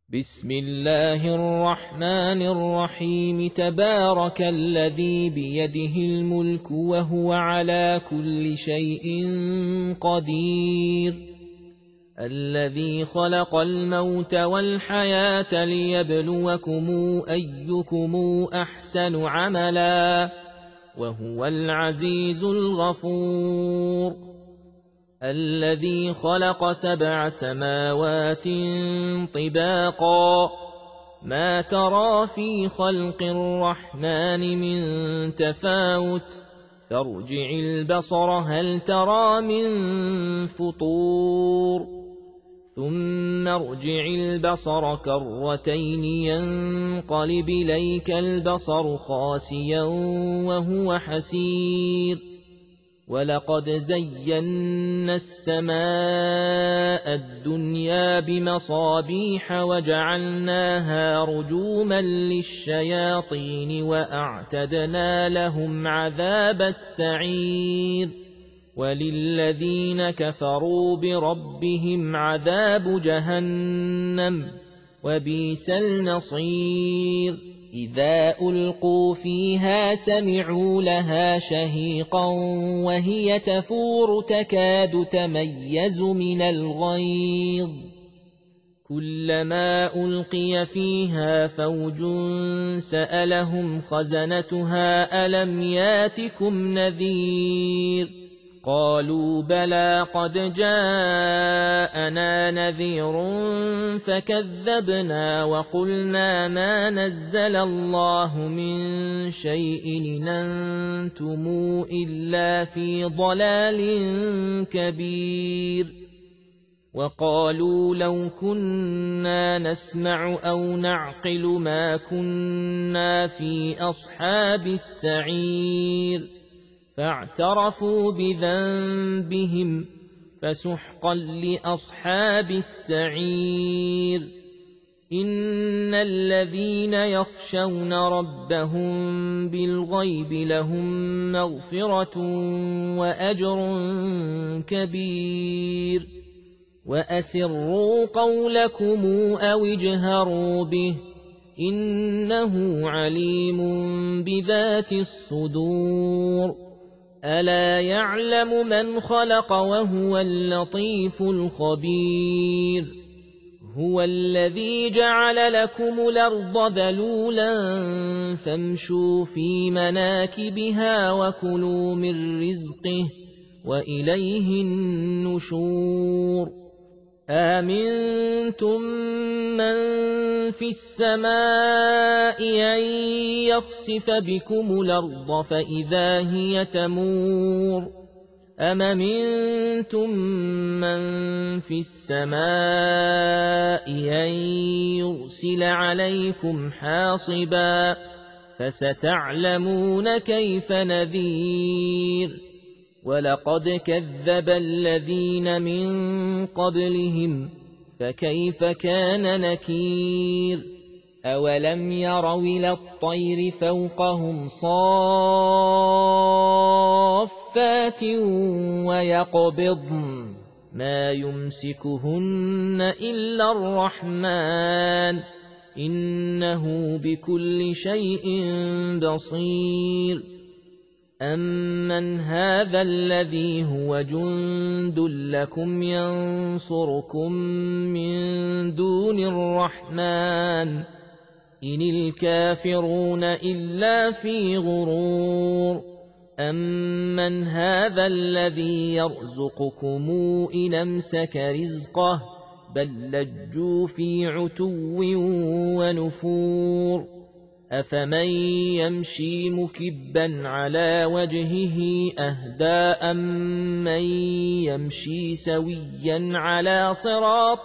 بسم الله الرحمن الرحيم. تبارك الذي بيده الملك وهو على كل شيء قدير، الذي خلق الموت والحياة ليبلوكم أيكم أحسن عملا، وهو العزيز الغفور. الذي خلق 7 سماوات طباقا، ما ترى في خلق الرحمن من تفاوت، فارجع البصر هل ترى من فطور، ثم ارجع البصر كرتين ينقلب إليك البصر خاسئا وهو حسير. ولقد زينا السماء الدنيا بمصابيح وجعلناها رجوما للشياطين وأعتدنا لهم عذاب السعير. وللذين كفروا بربهم عذاب جهنم وبئس المصير. إذا ألقوا فيها سمعوا لها شهيقا وهي تفور تكاد تميز من الغيظ، كلما ألقي فيها فوج سألهم خزنتها ألم ياتكم نذير، قالوا بلى قد جاءنا نذير فكذبنا وقلنا ما نزل الله من شيء إن أنتم إلا في ضلال كبير. وقالوا لو كنا نسمع أو نعقل ما كنا في أصحاب السعير، فاعترفوا بذنبهم فسحقا لأصحاب السعير. إن الذين يخشون ربهم بالغيب لهم مغفرة وأجر كبير. وأسروا قولكم أو اجهروا به إنه عليم بذات الصدور. ألا يعلم من خلق وهو اللطيف الخبير. هو الذي جعل لكم الأرض ذلولا فامشوا في مناكبها وكلوا من رزقه وإليه النشور. آمنتم من في السماء أن يخسف بكم الأرض فإذا هي تمور، أم أمنتم من في السماء أن يرسل عليكم حاصبا، فستعلمون كيف نذير. ولقد كذب الذين من قبلهم فكيف كان نكير. أولم يروا إلى الطير فوقهم صافات ويقبضن ما يمسكهن إلا الرحمن إنه بكل شيء بصير. أمن هذا الذي هو جند لكم ينصركم من دون الرحمن إن الكافرون إلا في غرور. أمن هذا الذي يرزقكم إن أمسك رزقه بل لجوا في عتو ونفور. أفمن يمشي مكبا على وجهه أهدى أمن يمشي سويا على صراط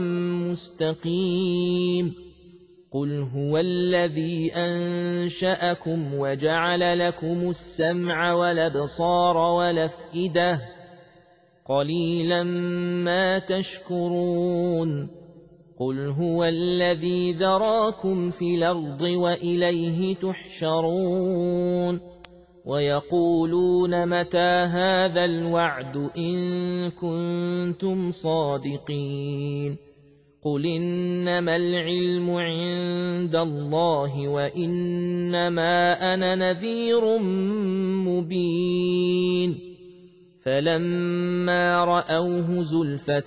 مستقيم. قل هو الذي أنشأكم وجعل لكم السمع والأبصار والأفئدة قليلا ما تشكرون. قل هو الذي ذراكم في الأرض وإليه تحشرون. ويقولون متى هذا الوعد إن كنتم صادقين قل إنما العلم عند الله وإنما أنا نذير مبين فلما رأوه زلفة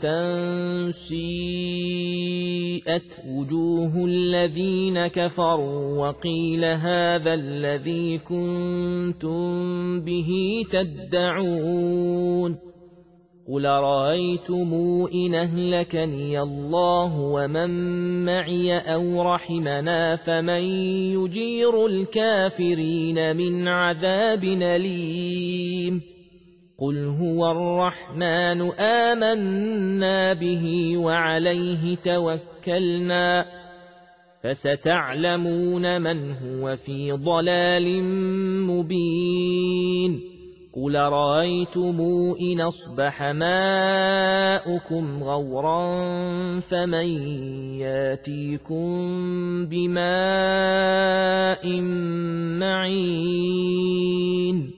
سيئت وجوه الذين كفروا وقيل هذا الذي كنتم به تدعون قل رأيتم إن أهلكني الله ومن معي أو رحمنا فمن يجير الكافرين من عذاب أليم قل هو الرحمن آمنا به وعليه توكلنا فستعلمون من هو في ضلال مبين قل رأيتم إن أصبح ماؤكم غورا فمن ياتيكم بماء معين